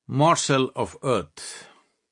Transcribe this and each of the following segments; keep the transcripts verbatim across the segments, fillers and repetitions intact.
morsel of earth.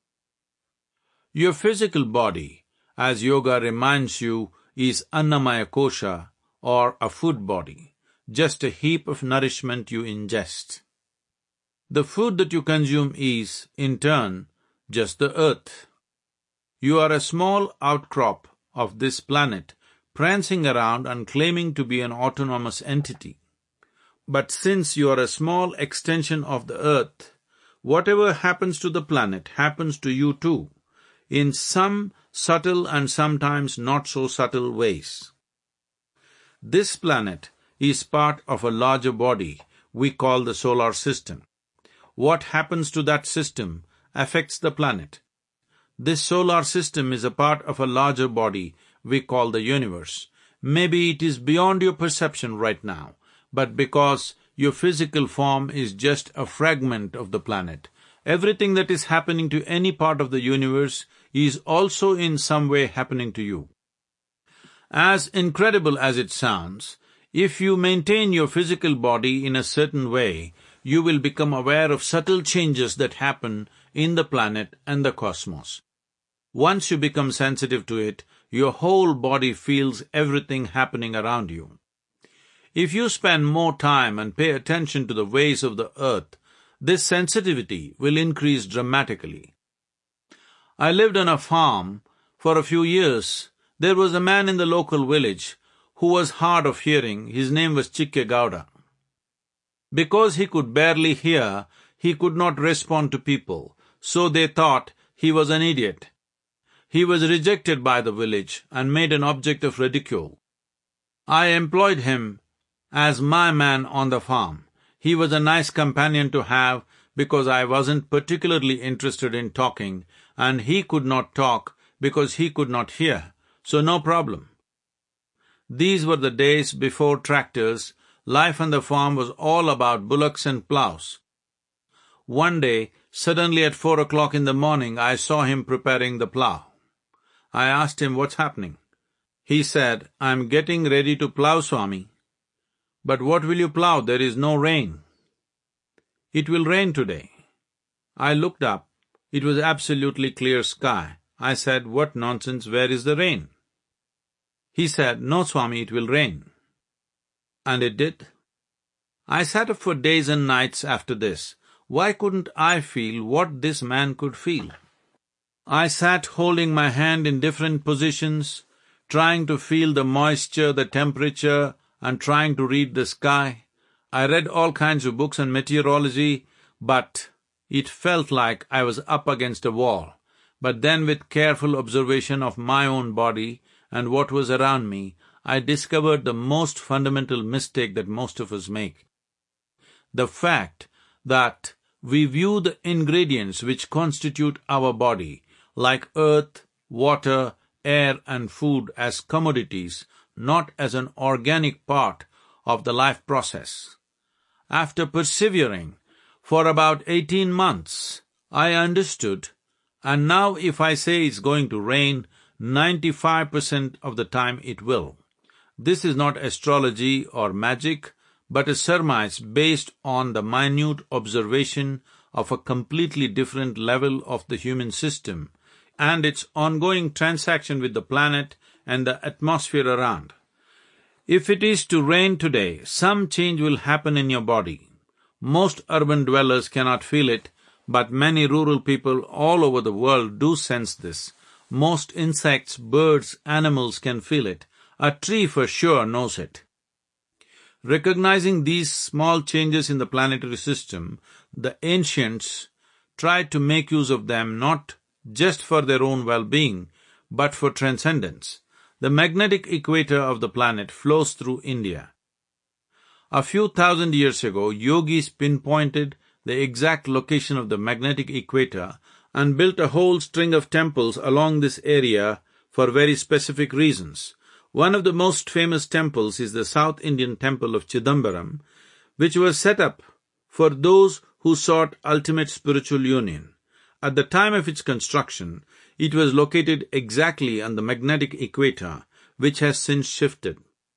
Your physical body, as yoga reminds you, is Annamaya Kosha, or a food body, just a heap of nourishment you ingest. The food that you consume is, in turn, just the earth. You are a small outcrop of this planet, prancing around and claiming to be an autonomous entity. But since you are a small extension of the earth, whatever happens to the planet happens to you too, in some subtle and sometimes not so subtle ways. This planet is part of a larger body we call the solar system. What happens to that system affects the planet. This solar system is a part of a larger body we call the universe. Maybe it is beyond your perception right now, but because your physical form is just a fragment of the planet, everything that is happening to any part of the universe is also in some way happening to you. As incredible as it sounds, if you maintain your physical body in a certain way, you will become aware of subtle changes that happen in the planet and the cosmos. Once you become sensitive to it, your whole body feels everything happening around you. If you spend more time and pay attention to the ways of the earth, this sensitivity will increase dramatically. I lived on a farm for a few years. There was a man in the local village who was hard of hearing. His name was Chikke Gowda. Because he could barely hear, he could not respond to people, so they thought he was an idiot. He was rejected by the village and made an object of ridicule. I employed him as my man on the farm. He was a nice companion to have because I wasn't particularly interested in talking, and he could not talk because he could not hear, so no problem. These were the days before tractors. Life on the farm was all about bullocks and plows. One day, suddenly at four o'clock in the morning, I saw him preparing the plow. I asked him what's happening. He said, "I'm getting ready to plow, Swami." "But what will you plow? There is no rain." "It will rain today." I looked up. It was absolutely clear sky. I said, "What nonsense, where is the rain?" He said, "No, Swami, it will rain." And it did. I sat up for days and nights after this. Why couldn't I feel what this man could feel? I sat holding my hand in different positions, trying to feel the moisture, the temperature, and trying to read the sky. I read all kinds of books on meteorology, but it felt like I was up against a wall. But then with careful observation of my own body and what was around me, I discovered the most fundamental mistake that most of us make. The fact that we view the ingredients which constitute our body, like earth, water, air, and food, as commodities, not as an organic part of the life process. After persevering for about eighteen months, I understood, and now if I say it's going to rain, ninety-five percent of the time it will. This is not astrology or magic, but a surmise based on the minute observation of a completely different level of the human system and its ongoing transaction with the planet and the atmosphere around. If it is to rain today, some change will happen in your body. Most urban dwellers cannot feel it, but many rural people all over the world do sense this. Most insects, birds, animals can feel it. A tree for sure knows it. Recognizing these small changes in the planetary system, the ancients tried to make use of them not just for their own well-being, but for transcendence. The magnetic equator of the planet flows through India. A few thousand years ago, yogis pinpointed the exact location of the magnetic equator and built a whole string of temples along this area for very specific reasons. One of the most famous temples is the South Indian temple of Chidambaram, which was set up for those who sought ultimate spiritual union. At the time of its construction, it was located exactly on the magnetic equator, which has since shifted.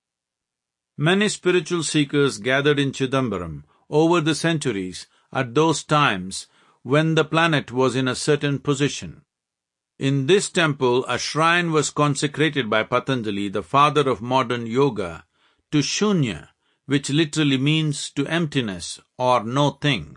Many spiritual seekers gathered in Chidambaram over the centuries at those times when the planet was in a certain position. In this temple, a shrine was consecrated by Patanjali, the father of modern yoga, to Shunya, which literally means to emptiness or no thing.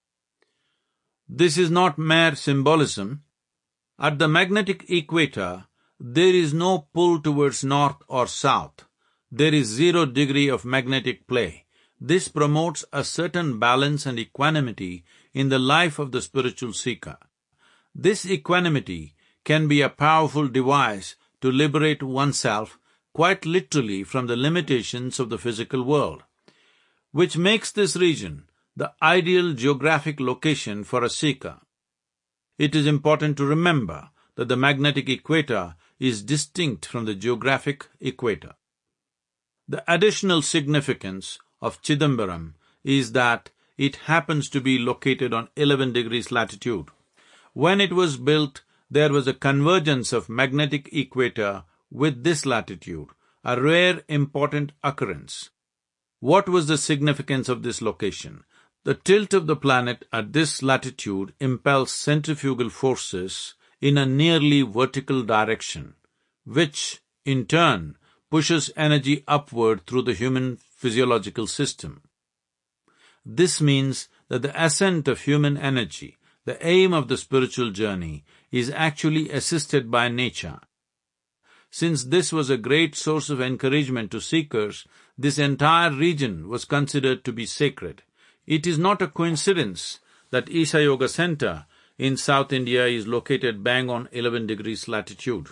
This is not mere symbolism. At the magnetic equator, there is no pull towards north or south. There is zero degree of magnetic play. This promotes a certain balance and equanimity in the life of the spiritual seeker. This equanimity can be a powerful device to liberate oneself quite literally from the limitations of the physical world, which makes this region the ideal geographic location for a seeker. It is important to remember that the magnetic equator is distinct from the geographic equator. The additional significance of Chidambaram is that it happens to be located on eleven degrees latitude. When it was built, there was a convergence of magnetic equator with this latitude, a rare important occurrence. What was the significance of this location? The tilt of the planet at this latitude impels centrifugal forces in a nearly vertical direction, which, in turn, pushes energy upward through the human physiological system. This means that the ascent of human energy, the aim of the spiritual journey, is actually assisted by nature. Since this was a great source of encouragement to seekers, this entire region was considered to be sacred. It is not a coincidence that Isha Yoga Center in South India is located bang on eleven degrees latitude.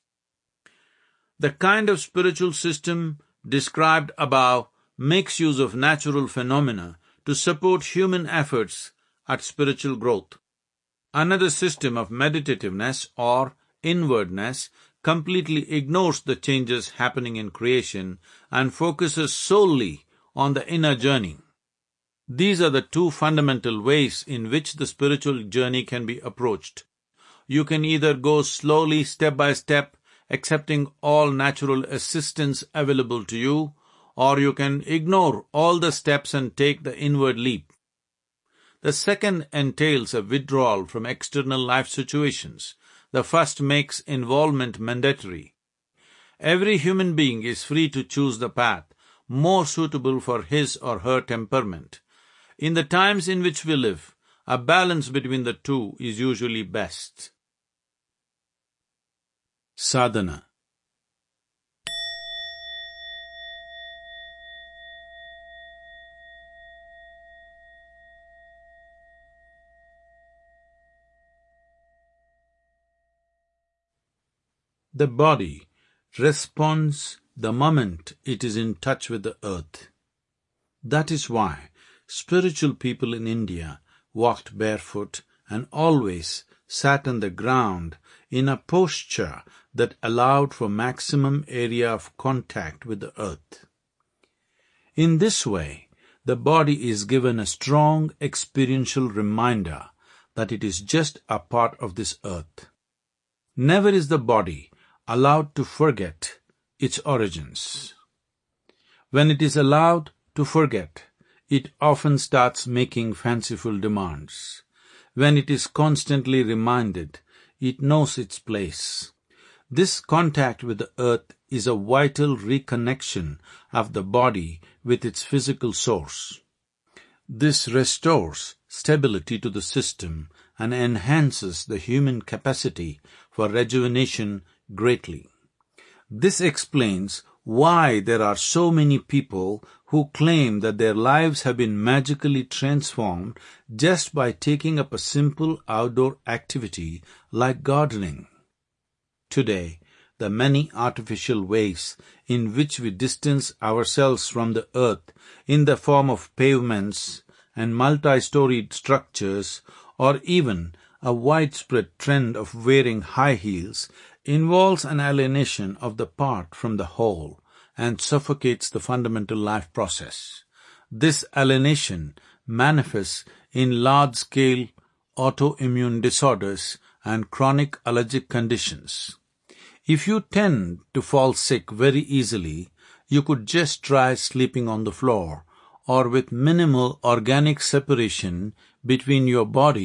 The kind of spiritual system described above makes use of natural phenomena to support human efforts at spiritual growth. Another system of meditativeness or inwardness completely ignores the changes happening in creation and focuses solely on the inner journey. These are the two fundamental ways in which the spiritual journey can be approached. You can either go slowly, step by step, accepting all natural assistance available to you, or you can ignore all the steps and take the inward leap. The second entails a withdrawal from external life situations. The first makes involvement mandatory. Every human being is free to choose the path more suitable for his or her temperament. In the times in which we live, a balance between the two is usually best. Sadhana. The body responds the moment it is in touch with the earth. That is why spiritual people in India walked barefoot and always sat on the ground in a posture that allowed for maximum area of contact with the earth. In this way, the body is given a strong experiential reminder that it is just a part of this earth. Never is the body allowed to forget its origins. When it is allowed to forget, it often starts making fanciful demands. When it is constantly reminded, it knows its place. This contact with the earth is a vital reconnection of the body with its physical source. This restores stability to the system and enhances the human capacity for rejuvenation greatly. This explains why there are so many people who claim that their lives have been magically transformed just by taking up a simple outdoor activity like gardening. Today, the many artificial ways in which we distance ourselves from the earth in the form of pavements and multi-storied structures, or even a widespread trend of wearing high heels, involves an alienation of the part from the whole and suffocates the fundamental life process. This alienation manifests in large-scale autoimmune disorders and chronic allergic conditions. If you tend to fall sick very easily, you could just try sleeping on the floor or with minimal organic separation between your body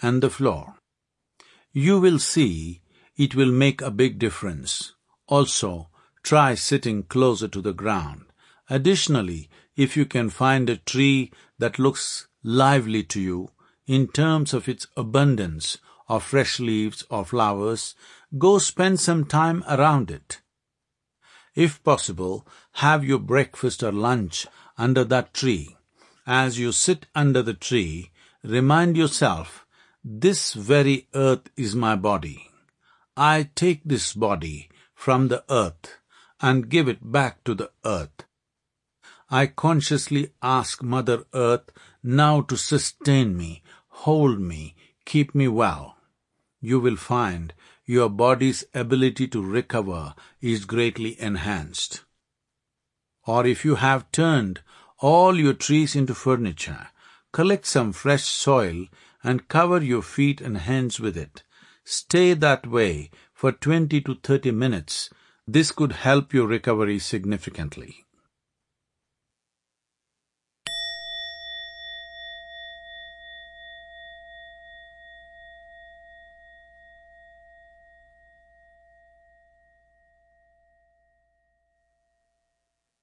and the floor. You will see it will make a big difference. Also, try sitting closer to the ground. Additionally, if you can find a tree that looks lively to you in terms of its abundance of fresh leaves or flowers, go spend some time around it. If possible, have your breakfast or lunch under that tree. As you sit under the tree, remind yourself, this very earth is my body. I take this body from the earth and give it back to the earth. I consciously ask Mother Earth now to sustain me, hold me, keep me well. You will find your body's ability to recover is greatly enhanced. Or if you have turned all your trees into furniture, collect some fresh soil and cover your feet and hands with it. Stay that way for twenty to thirty minutes. This could help your recovery significantly.